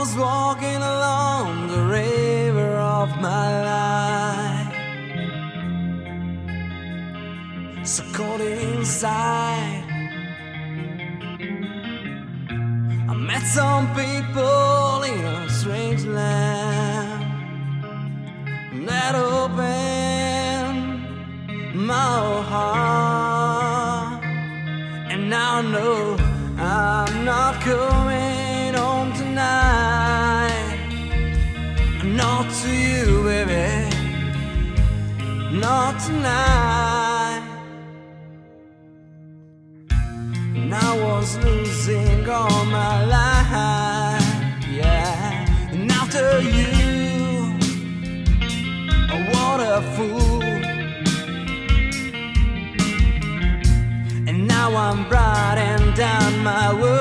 was walking along the river of my life, so cold inside. I met some people in a strange land that opened my heart, and now I know I'm not coming home tonight. Not to you, baby, not tonight. And I was losing all my life, yeah. And after you, oh, what a fool. And now I'm writing down my words.